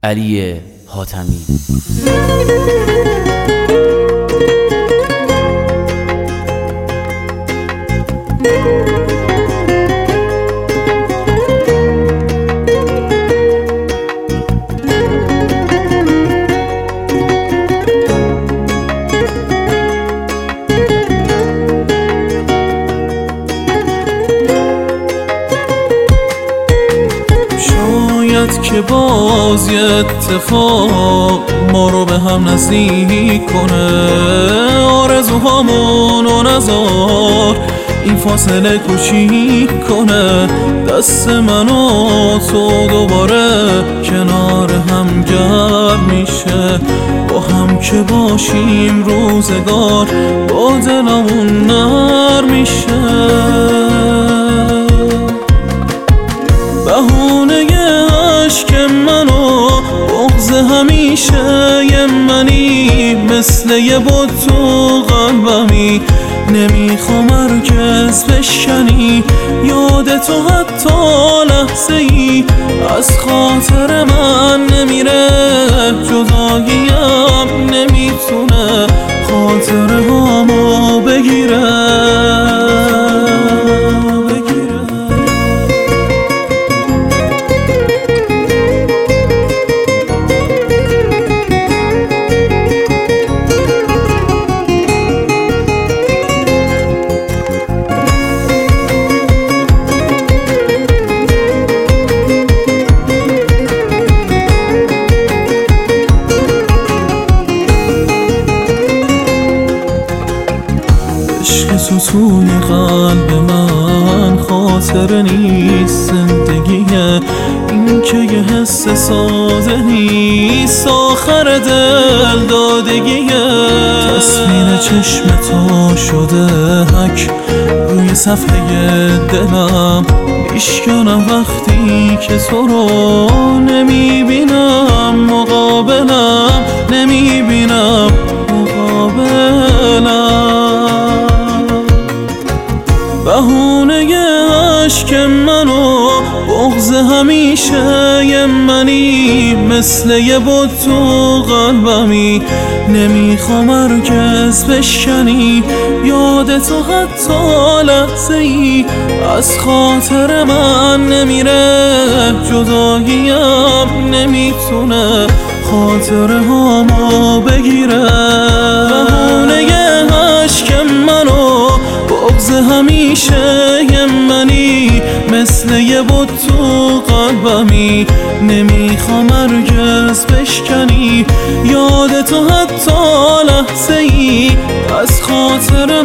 علی حاتمی. که باز یه اتفاق ما رو به هم نزدیک کنه، آرزوهامونو نذار این فاصله کوچیک کنه. دست من و تو دوباره کنار هم گرم میشه، با هم که باشیم روزگار با دلمون نرم میشه. بهونه عشق من و بغض همیشه یه منی، مثل یه بود تو قلبمی، نمیخوام هرگز بشکنی یاد تو حتی لحظه ای از خاطر من نمیره. جداییم نمیتونه خاطره هامو بگیره. تو توی قلب من خاطره نیست، زندگیه این که یه حس ساده نیست، آخر دل دادگیه. تصویر چشم تو شده حک روی صفحه دلم، میشکنم وقتی که تو رو نمیبینم، مقابلم نمیبینم، مقابلم. بهونه عشق من و بغض همیشه یه منی، مثل یه بود تو قلبمی، نمیخوام هرگز بشکنی یاد تو حتی لحظه ای از خاطر من نمیره. جداییم نمیتونه خاطره هامو بگیره. بهونه عشق من و بغض همیشه یه منی، مثل یه بود تو قلبمی، نمیخوام هرگز بشکنی یاد تو حتی لحظه ای از خاطر